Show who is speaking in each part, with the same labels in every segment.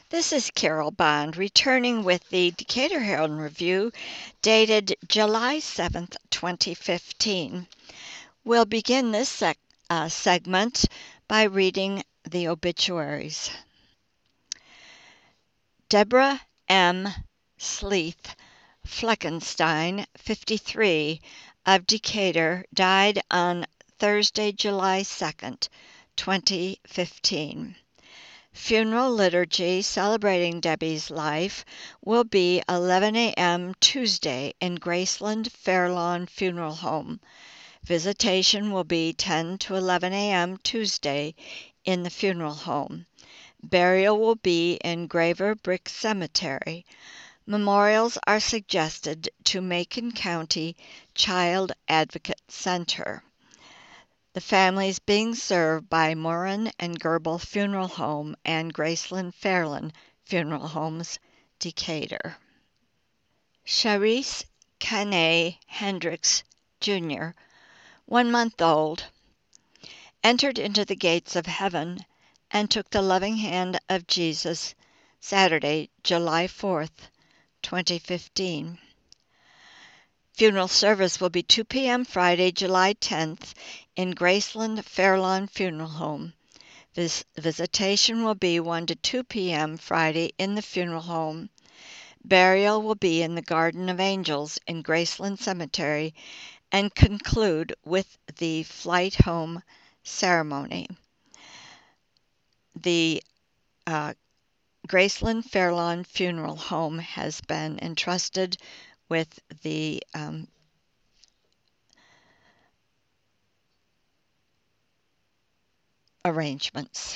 Speaker 1: This is Carol Bond returning with the Decatur Herald and Review dated July 7th, 2015. We'll begin this segment by reading the obituaries. Deborah M. Sleeth Fleckenstein, 53, of Decatur, died on Thursday, July 2nd, 2015. Funeral liturgy celebrating Debbie's life will be 11 a.m. Tuesday in Graceland Fairlawn Funeral Home. Visitation will be 10 to 11 a.m. Tuesday in the funeral home. Burial will be in Graver Brick Cemetery. Memorials are suggested to Macon County Child Advocate Center. The family is being served by Morin and Gerbel Funeral Home and Graceland Fairlawn Funeral Homes, Decatur. Charisse Kane Hendricks, Jr., 1 month old, entered into the gates of heaven and took the loving hand of Jesus Saturday, July 4th, 2015. Funeral service will be 2 p.m. Friday, July 10th in Graceland Fairlawn Funeral Home. This visitation will be 1 to 2 p.m. Friday in the funeral home. Burial will be in the Garden of Angels in Graceland Cemetery and conclude with the flight home ceremony. The Graceland Fairlawn Funeral Home has been entrusted with the arrangements.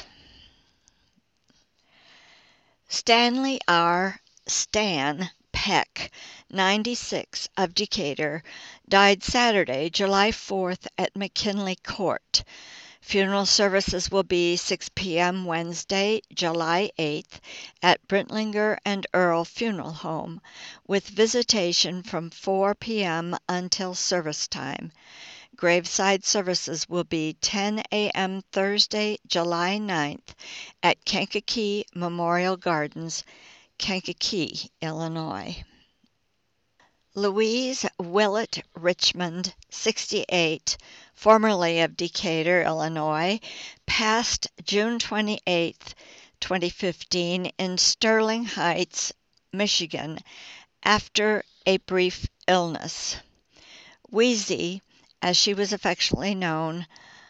Speaker 1: Stanley R. Stan Peck, 96, of Decatur, died Saturday, July 4th at McKinley Court. Funeral services will be 6 p.m. Wednesday, July 8th at Brintlinger and Earl Funeral Home, with visitation from 4 p.m. until service time. Graveside services will be 10 a.m. Thursday, July 9th at Kankakee Memorial Gardens, Kankakee, Illinois. Louise Willett Richmond, 68, formerly of Decatur, Illinois, passed June 28, 2015 in Sterling Heights, Michigan, after a brief illness. Wheezy, as she was affectionately known,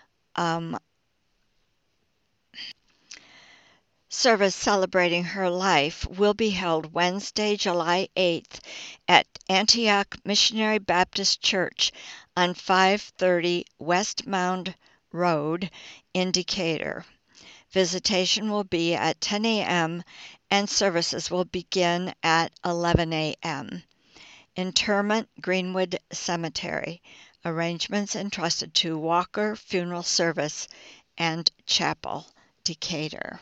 Speaker 1: service celebrating her life will be held Wednesday, July 8th at Antioch Missionary Baptist Church on 530 West Mound Road in Decatur. Visitation will be at 10 a.m. and services will begin at 11 a.m. Interment, Greenwood Cemetery. Arrangements entrusted to Walker Funeral Service and Chapel, Decatur.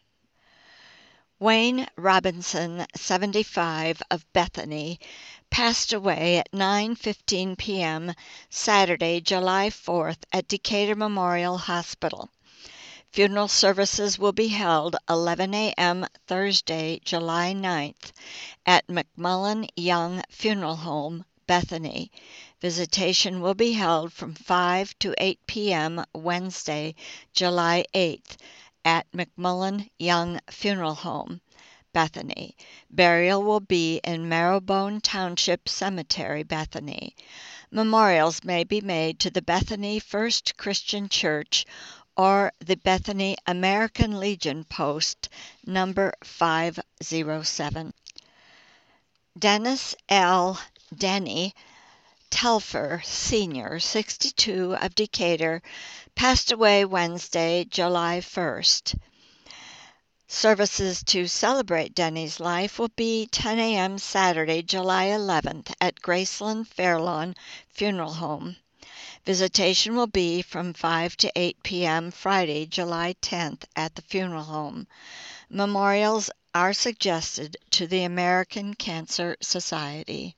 Speaker 1: Wayne Robinson, 75, of Bethany, passed away at 9:15 p.m. Saturday, July 4th at Decatur Memorial Hospital. Funeral services will be held 11 a.m. Thursday, July 9th at McMullen Young Funeral Home, Bethany. Visitation will be held from 5 to 8 p.m. Wednesday, July 8th at McMullen Young Funeral Home, Bethany. Burial will be in Marrowbone Township Cemetery, Bethany. Memorials may be made to the Bethany First Christian Church or the Bethany American Legion Post, number 507. Dennis L. Denny Telfer, Sr., 62, of Decatur, passed away Wednesday, July 1st. Services to celebrate Denny's life will be 10 a.m. Saturday, July 11th at Graceland Fairlawn Funeral Home. Visitation will be from 5 to 8 p.m. Friday, July 10th at the funeral home. Memorials are suggested to the American Cancer Society.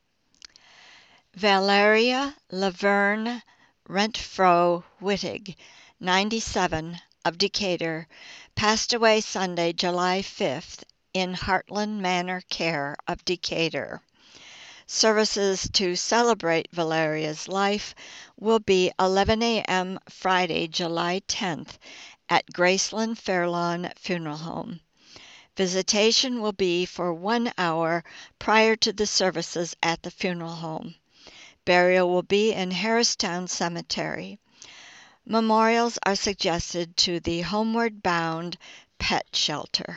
Speaker 1: Valeria Laverne Renfro Wittig, 97, of Decatur, passed away Sunday, July 5th in Heartland Manor Care of Decatur. Services to celebrate Valeria's life will be 11 a.m. Friday, July 10th at Graceland Fairlawn Funeral Home. Visitation will be for 1 hour prior to the services at the funeral home. Burial will be in Harristown Cemetery. Memorials are suggested to the Homeward Bound Pet Shelter.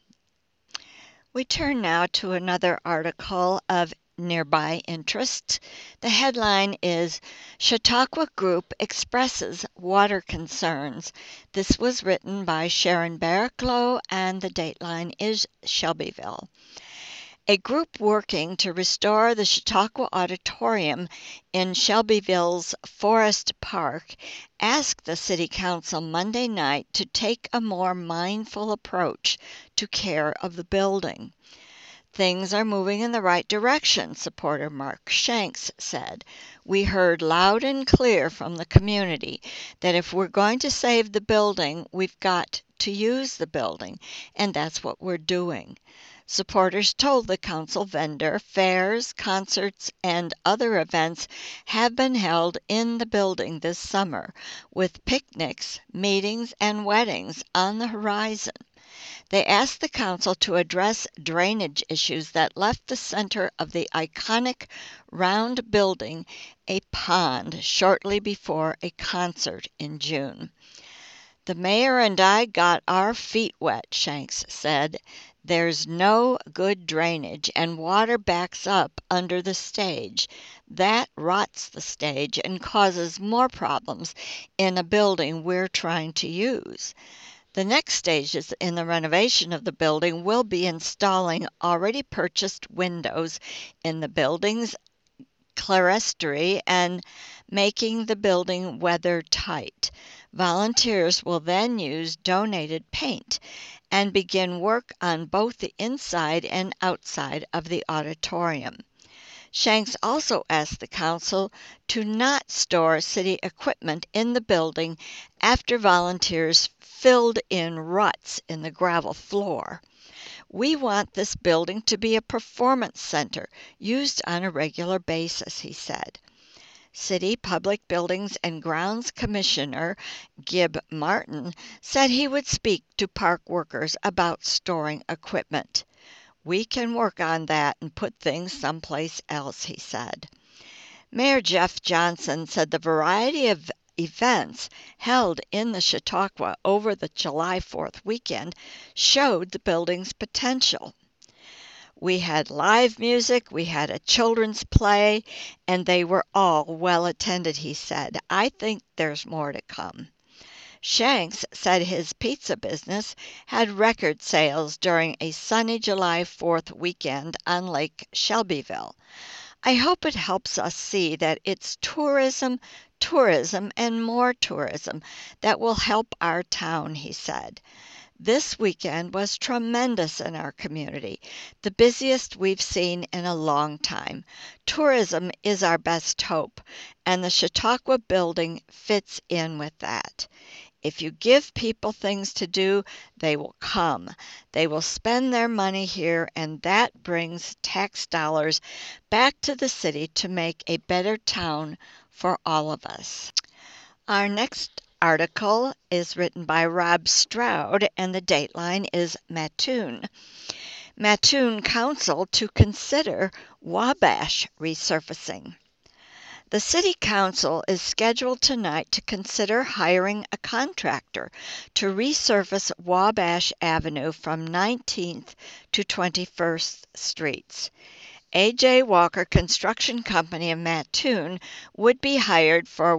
Speaker 1: We turn now to another article of nearby interest. The headline is Chautauqua Group Expresses Water Concerns. This was written by Sharon Barraclough and the dateline is Shelbyville. A group working to restore the Chautauqua Auditorium in Shelbyville's Forest Park asked the City Council Monday night to take a more mindful approach to care of the building. Things are moving in the right direction, supporter Mark Shanks said. We heard loud and clear from the community that if we're going to save the building, we've got to use the building, and that's what we're doing. Supporters told the council vendor fairs, concerts, and other events have been held in the building this summer, with picnics, meetings, and weddings on the horizon. They asked the council to address drainage issues that left the center of the iconic round building a pond shortly before a concert in June. The mayor and I got our feet wet, Shanks said. There's no good drainage, and water backs up under the stage. That rots the stage and causes more problems in a building we're trying to use. The next stages in the renovation of the building will be installing already purchased windows in the building's clerestory and making the building weather-tight. Volunteers will then use donated paint and begin work on both the inside and outside of the auditorium. Shanks also asked the council to not store city equipment in the building after volunteers filled in ruts in the gravel floor. We want this building to be a performance center used on a regular basis, he said. City Public Buildings and Grounds Commissioner Gib Martin said he would speak to park workers about storing equipment. We can work on that and put things someplace else, he said. Mayor Jeff Johnson said the variety of events held in the Chautauqua over the July 4th weekend showed the building's potential. We had live music, we had a children's play, and they were all well attended, he said. I think there's more to come. Shanks said his pizza business had record sales during a sunny July 4th weekend on Lake Shelbyville. I hope it helps us see that it's tourism, and more tourism that will help our town, he said. This weekend was tremendous in our community, the busiest we've seen in a long time. Tourism is our best hope, and the Chautauqua building fits in with that. If you give people things to do, they will come. They will spend their money here, and that brings tax dollars back to the city to make a better town for all of us. Our next article is written by Rob Stroud, and the dateline is Mattoon. Mattoon Council to consider Wabash resurfacing. The City Council is scheduled tonight to consider hiring a contractor to resurface Wabash Avenue from 19th to 21st Streets. A.J. Walker Construction Company of Mattoon would be hired for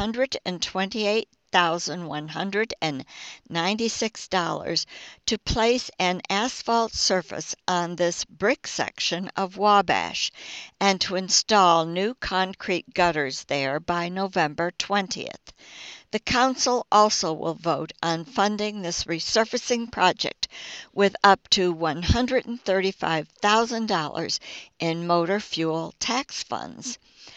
Speaker 1: $128,196 to place an asphalt surface on this brick section of Wabash and to install new concrete gutters there by November 20th. The council also will vote on funding this resurfacing project with up to $135,000 in motor fuel tax funds.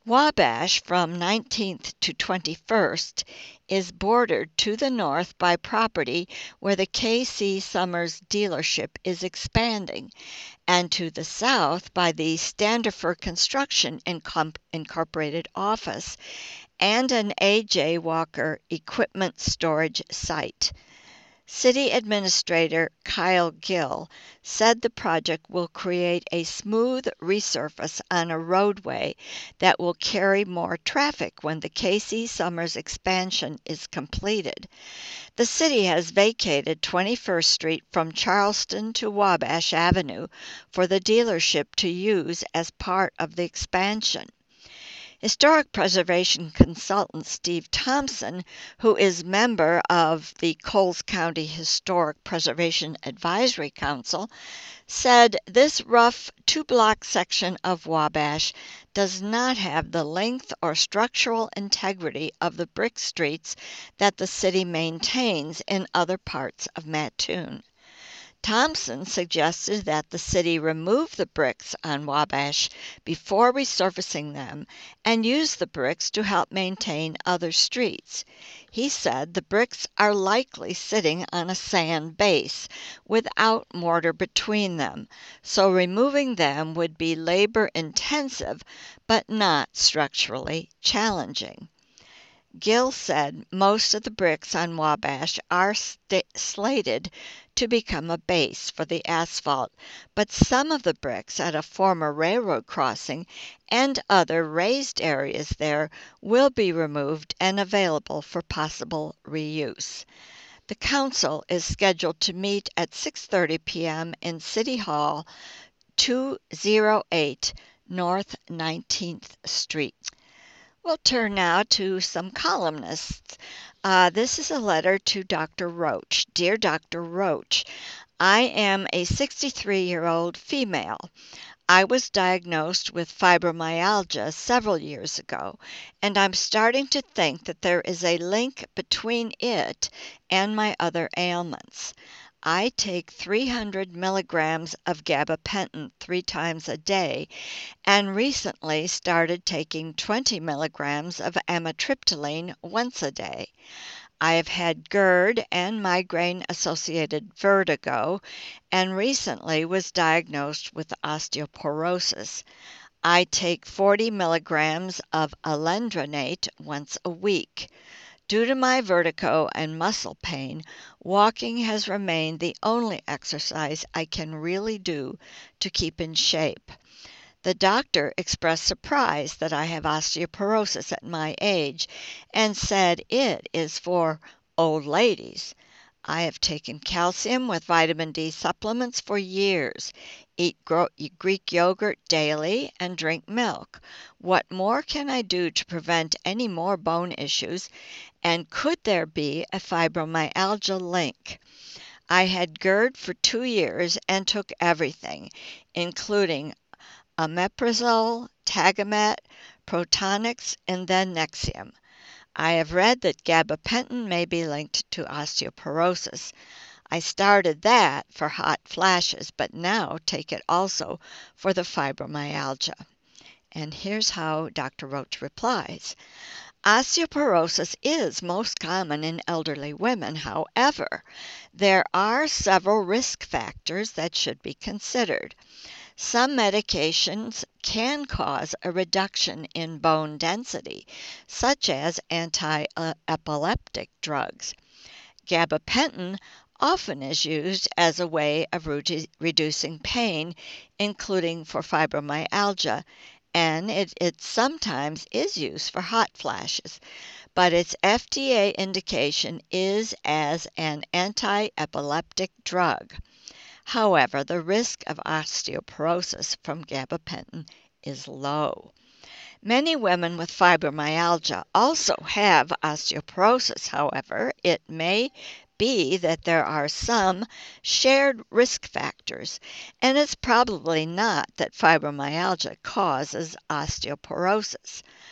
Speaker 1: Wabash from 19th to 21st is bordered to the north by property where the K.C. Summers dealership is expanding, and to the south by the Standifer Construction Incorporated office and an A.J. Walker equipment storage site. City Administrator Kyle Gill said the project will create a smooth resurface on a roadway that will carry more traffic when the K.C. Summers expansion is completed. The city has vacated 21st Street from Charleston to Wabash Avenue for the dealership to use as part of the expansion. Historic preservation consultant Steve Thompson, who is member of the Coles County Historic Preservation Advisory Council, said this rough two-block section of Wabash does not have the length or structural integrity of the brick streets that the city maintains in other parts of Mattoon. Thompson suggested that the city remove the bricks on Wabash before resurfacing them and use the bricks to help maintain other streets. He said the bricks are likely sitting on a sand base without mortar between them, so removing them would be labor intensive but not structurally challenging. Gill said most of the bricks on Wabash are slated to become a base for the asphalt, but some of the bricks at a former railroad crossing and other raised areas there will be removed and available for possible reuse. The council is scheduled to meet at 6:30 p.m. in City Hall, 208 North 19th Street. We'll turn now to some columnists. This is a letter to Dr. Roach. Dear Dr. Roach, I am a 63-year-old female. I was diagnosed with fibromyalgia several years ago, and I'm starting to think that there is a link between it and my other ailments. I take 300 milligrams of gabapentin 3 times a day and recently started taking 20 milligrams of amitriptyline once a day. I have had GERD and migraine-associated vertigo and recently was diagnosed with osteoporosis. I take 40 milligrams of alendronate once a week. Due to my vertigo and muscle pain, walking has remained the only exercise I can really do to keep in shape. The doctor expressed surprise that I have osteoporosis at my age and said it is for old ladies. I have taken calcium with vitamin D supplements for years, eat Greek yogurt daily, and drink milk. What more can I do to prevent any more bone issues, and could there be a fibromyalgia link? I had GERD for 2 years and took everything, including omeprazole, Tagamet, Protonix, and then Nexium. I have read that gabapentin may be linked to osteoporosis. I started that for hot flashes, but now take it also for the fibromyalgia. And here's how Dr. Roach replies. Osteoporosis is most common in elderly women. However, there are several risk factors that should be considered. Some medications can cause a reduction in bone density, such as anti-epileptic drugs. Gabapentin often is used as a way of reducing pain, including for fibromyalgia, and it sometimes is used for hot flashes, but its FDA indication is as an anti-epileptic drug. However, the risk of osteoporosis from gabapentin is low. Many women with fibromyalgia also have osteoporosis. However, it may be that there are some shared risk factors, and it's probably not that fibromyalgia causes osteoporosis.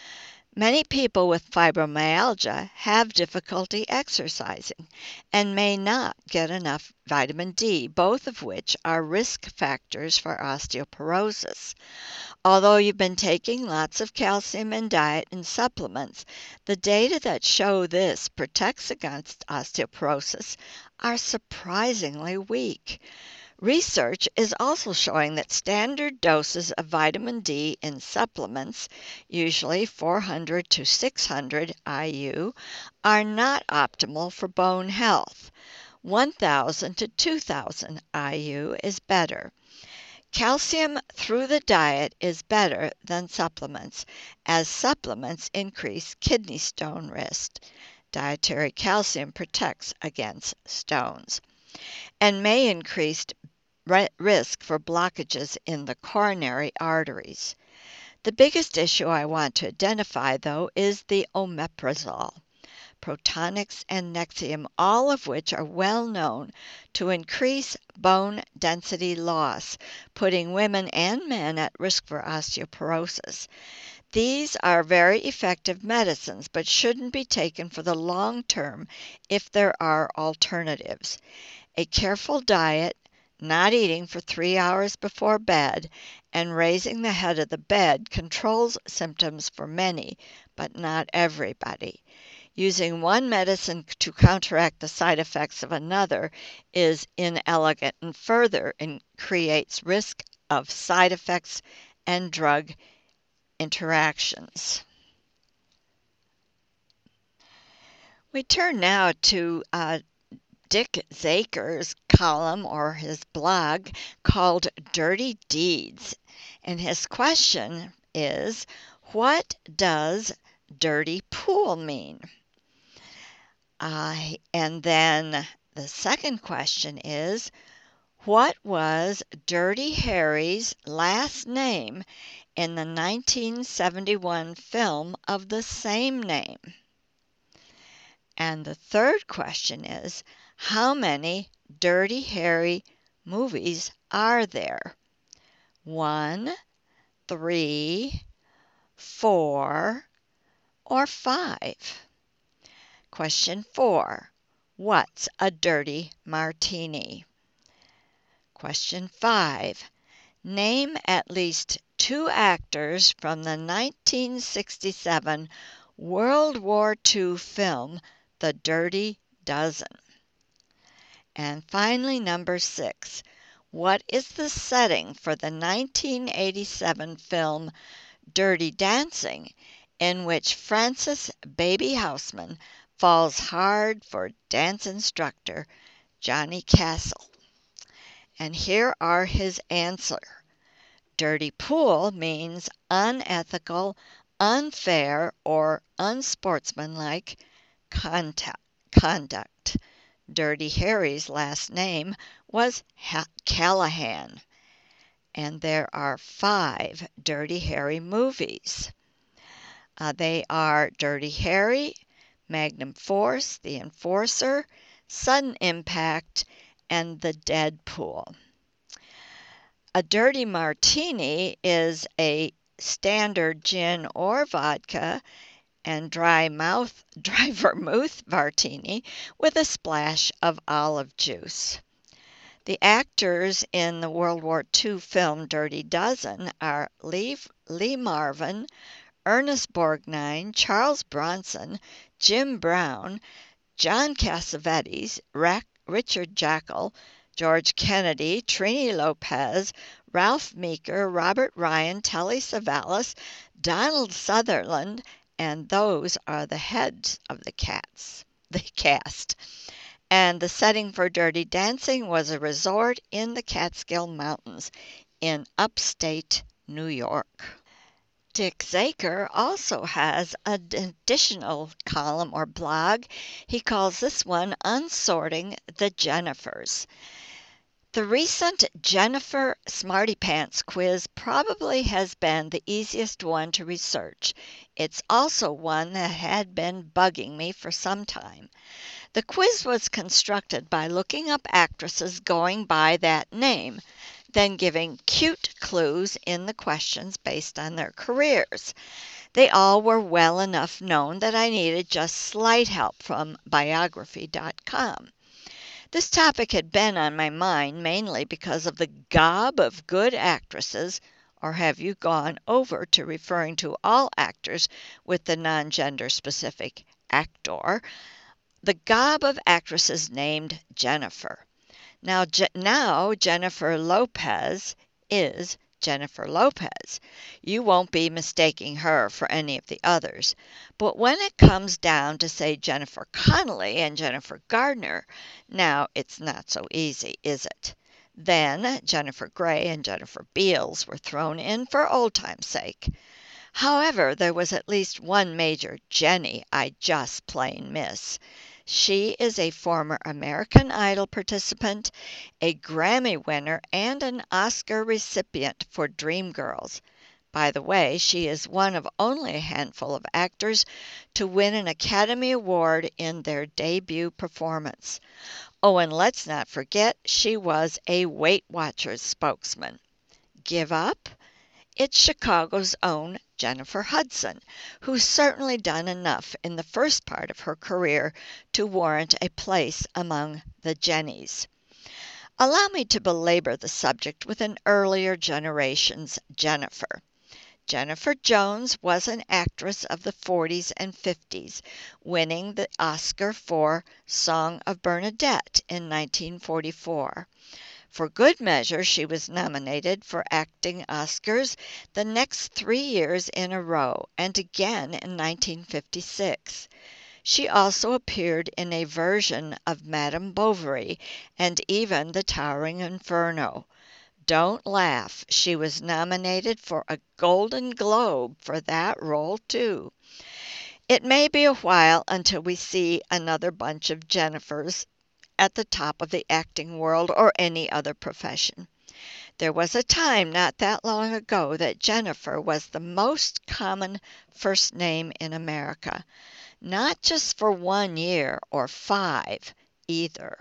Speaker 1: Many people with fibromyalgia have difficulty exercising and may not get enough vitamin D, both of which are risk factors for osteoporosis. Although you've been taking lots of calcium in diet and supplements, the data that show this protects against osteoporosis are surprisingly weak. Research is also showing that standard doses of vitamin D in supplements, usually 400 to 600 IU, are not optimal for bone health. 1000 to 2000 IU is better. Calcium through the diet is better than supplements, as supplements increase kidney stone risk. Dietary calcium protects against stones and may increase risk for blockages in the coronary arteries. The biggest issue I want to identify, though, is the omeprazole, Protonix, and Nexium, all of which are well known to increase bone density loss, putting women and men at risk for osteoporosis. These are very effective medicines, but shouldn't be taken for the long term if there are alternatives. A careful diet, not eating for 3 hours before bed, and raising the head of the bed controls symptoms for many, but not everybody. Using one medicine to counteract the side effects of another is inelegant and further creates risk of side effects and drug interactions. We turn now to Dick Zaker's column or his blog called Dirty Deeds. And his question is, what does dirty pool mean? And then the second question is, what was Dirty Harry's last name in the 1971 film of the same name? And the third question is, how many Dirty Harry movies are there? 1, 3, 4, or 5? Question 4. What's a dirty martini? Question 5. Name at least 2 actors from the 1967 World War II film The Dirty Dozen. And finally, number 6. What is the setting for the 1987 film Dirty Dancing, in which Frances Baby Houseman falls hard for dance instructor Johnny Castle? And here are his answer. Dirty pool means unethical, unfair, or unsportsmanlike conduct. Dirty Harry's last name was Callahan. And there are 5 Dirty Harry movies. They are Dirty Harry, Magnum Force, The Enforcer, Sudden Impact, and The Dead Pool. A dirty martini is a standard gin or vodka and dry vermouth martini with a splash of olive juice. The actors in the World War II film Dirty Dozen are Lee Marvin, Ernest Borgnine, Charles Bronson, Jim Brown, John Cassavetes, Richard Jackal, George Kennedy, Trini Lopez, Ralph Meeker, Robert Ryan, Telly Savalas, Donald Sutherland, and those are the heads of the cast. And the setting for Dirty Dancing was a resort in the Catskill Mountains in upstate New York. Dick Zaker also has an additional column or blog. He calls this one Unsorting the Jennifers. The recent Jennifer Smarty Pants quiz probably has been the easiest one to research. It's also one that had been bugging me for some time. The quiz was constructed by looking up actresses going by that name. then giving cute clues in the questions based on their careers. They all were well enough known that I needed just slight help from biography.com. This topic had been on my mind mainly because of the gob of good actresses, or have you gone over to referring to all actors with the non-gender specific actor, the gob of actresses named Jennifer. Now Jennifer Lopez is Jennifer Lopez. You won't be mistaking her for any of the others. But when it comes down to say Jennifer Connelly and Jennifer Gardner, now it's not so easy, is it? Then Jennifer Grey and Jennifer Beals were thrown in for old time's sake. However, there was at least one major Jenny I just plain miss. She is a former American Idol participant, a Grammy winner, and an Oscar recipient for Dreamgirls. By the way, she is one of only a handful of actors to win an Academy Award in their debut performance. Oh, and let's not forget, she was a Weight Watchers spokesman. Give up? It's Chicago's own Jennifer Hudson, who's certainly done enough in the first part of her career to warrant a place among the Jennies. Allow me to belabor the subject with an earlier generation's Jennifer. Jennifer Jones was an actress of the 40s and 50s, winning the Oscar for Song of Bernadette in 1944. For good measure, she was nominated for acting Oscars the next 3 years in a row, and again in 1956. She also appeared in a version of Madame Bovary and even The Towering Inferno. Don't laugh, she was nominated for a Golden Globe for that role too. It may be a while until we see another bunch of Jennifers at the top of the acting world or any other profession. There was a time not that long ago that Jennifer was the most common first name in America, not just for 1 year or 5 either.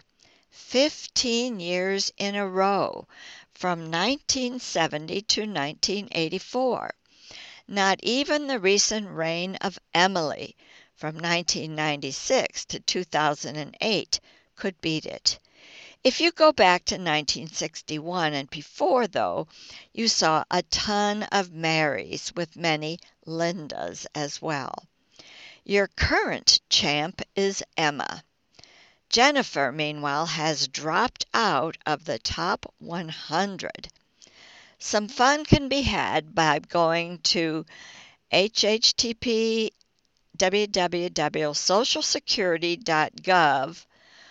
Speaker 1: 15 years in a row, from 1970 to 1984. Not even the recent reign of Emily, from 1996 to 2008, could beat it. If you go back to 1961 and before, though, you saw a ton of Marys with many Lindas as well. Your current champ is Emma. Jennifer, meanwhile, has dropped out of the top 100. Some fun can be had by going to http://www.socialsecurity.gov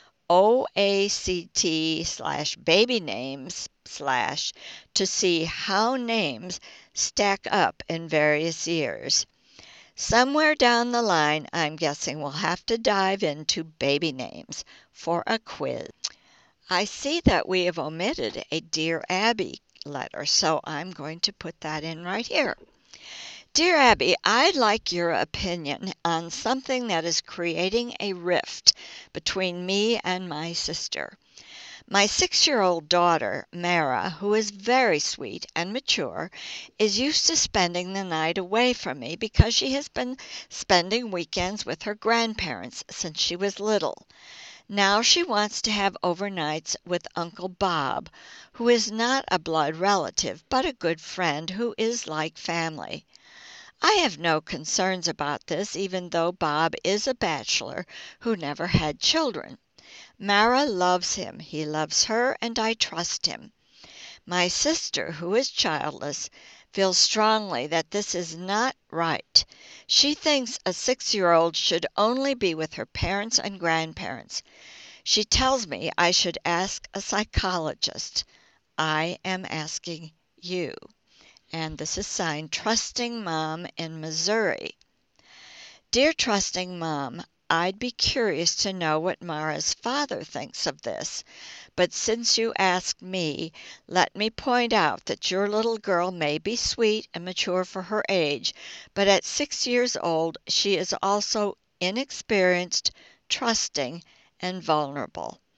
Speaker 1: OACT/babynames/ to see how names stack up in various years. Somewhere down the line, I'm guessing we'll have to dive into baby names for a quiz. I see that we have omitted a Dear Abby letter, so I'm going to put that in right here. Dear Abby, I'd like your opinion on something that is creating a rift between me and my sister. My 6-year-old daughter, Mara, who is very sweet and mature, is used to spending the night away from me because she has been spending weekends with her grandparents since she was little. Now she wants to have overnights with Uncle Bob, who is not a blood relative, but a good friend who is like family. I have no concerns about this, even though Bob is a bachelor who never had children. Mara loves him, he loves her, and I trust him. My sister, who is childless, feels strongly that this is not right. She thinks a 6-year-old should only be with her parents and grandparents. She tells me I should ask a psychologist. I am asking you. And this is signed Trusting Mom in Missouri. Dear Trusting Mom, I'd be curious to know what Mara's father thinks of this, but since you asked me, let me point out that your little girl may be sweet and mature for her age, but at 6 years old she is also inexperienced, trusting, and vulnerable.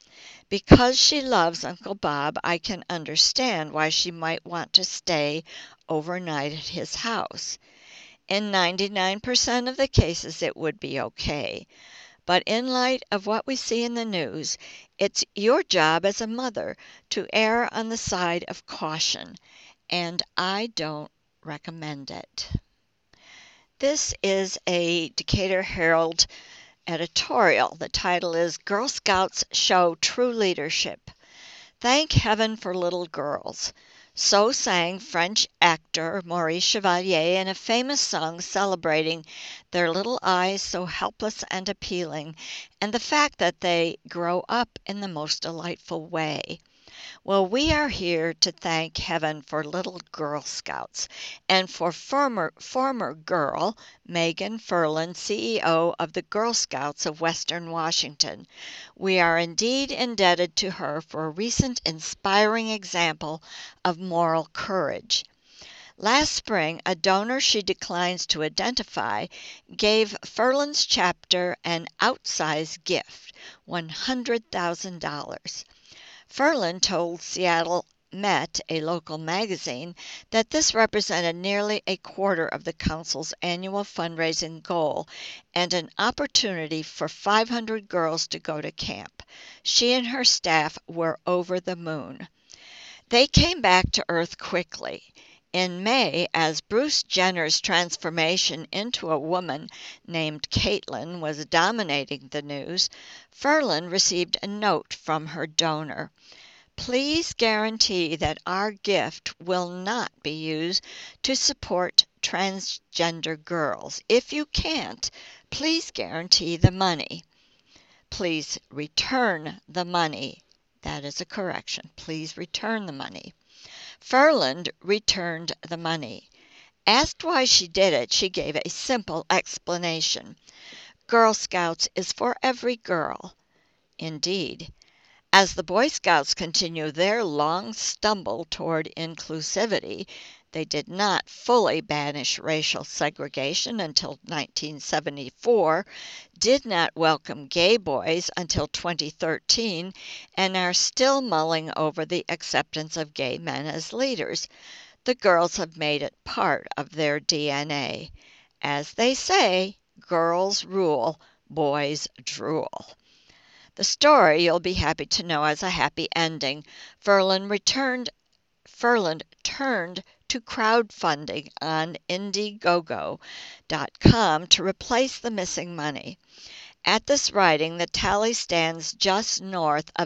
Speaker 1: Because she loves Uncle Bob, I can understand why she might want to stay overnight at his house. In 99% of the cases, it would be okay. But in light of what we see in the news, it's your job as a mother to err on the side of caution, and I don't recommend it. This is a Decatur Herald editorial. The title is Girl Scouts Show True Leadership. Thank heaven for little girls. So sang French actor Maurice Chevalier in a famous song celebrating their little eyes so helpless and appealing, and the fact that they grow up in the most delightful way. Well, we are here to thank heaven for little Girl Scouts and for former girl Megan Furlan, CEO of the Girl Scouts of Western Washington. We are indeed indebted to her for a recent inspiring example of moral courage. Last spring, a donor she declines to identify gave Furlan's chapter an outsized gift, $100,000. Furlan told Seattle Met, a local magazine, that this represented nearly a quarter of the council's annual fundraising goal and an opportunity for 500 girls to go to camp. She and her staff were over the moon. They came back to earth quickly. In May, as Bruce Jenner's transformation into a woman named Caitlyn was dominating the news, Furlan received a note from her donor. Please guarantee that our gift will not be used to support transgender girls. If you can't, please guarantee the money. Please return the money. That is a correction. Please return the money. Furlan returned the money. Asked why she did it, she gave a simple explanation. Girl Scouts is for every girl. Indeed. As the Boy Scouts continue their long stumble toward inclusivity, they did not fully banish racial segregation until 1974, did not welcome gay boys until 2013, and are still mulling over the acceptance of gay men as leaders. The girls have made it part of their DNA. As they say, girls rule, boys drool. The story, you'll be happy to know, has a happy ending. Furlan turned to crowdfunding on Indiegogo.com to replace the missing money. At this writing, the tally stands just north of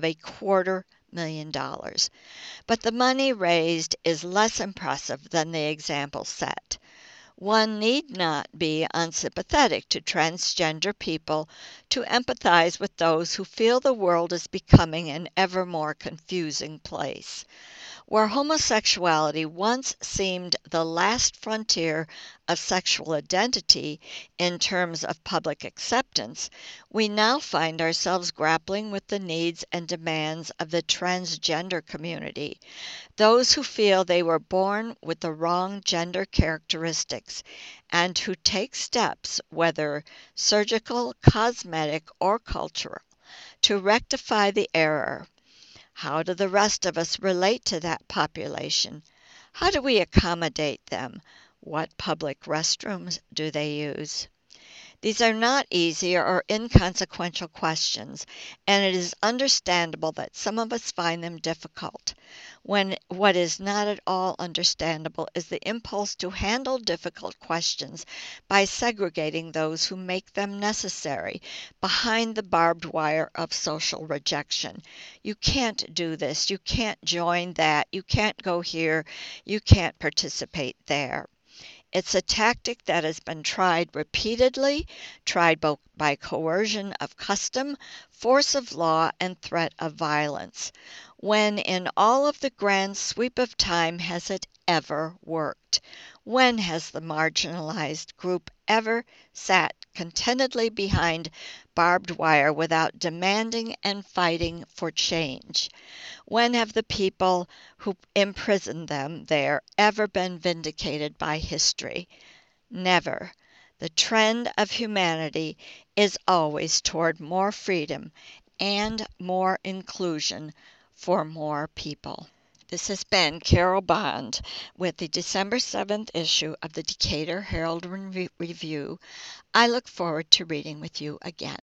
Speaker 1: $250,000. But the money raised is less impressive than the example set. One need not be unsympathetic to transgender people to empathize with those who feel the world is becoming an ever more confusing place. Where homosexuality once seemed the last frontier of sexual identity in terms of public acceptance, we now find ourselves grappling with the needs and demands of the transgender community, those who feel they were born with the wrong gender characteristics and who take steps, whether surgical, cosmetic, or cultural, to rectify the error. How do the rest of us relate to that population? How do we accommodate them? What public restrooms do they use? These are not easy or inconsequential questions, and it is understandable that some of us find them difficult. When what is not at all understandable is the impulse to handle difficult questions by segregating those who make them necessary behind the barbed wire of social rejection. You can't do this, you can't join that, you can't go here, you can't participate there. It's a tactic that has been tried repeatedly, tried both by coercion of custom, force of law, and threat of violence. When in all of the grand sweep of time has it ever worked? When has the marginalized group ever sat contentedly behind barbed wire without demanding and fighting for change? When have the people who imprisoned them there ever been vindicated by history? Never. The trend of humanity is always toward more freedom, and more inclusion for more people. This has been Carol Bond with the December 7th issue of the Decatur Herald Review. I look forward to reading with you again.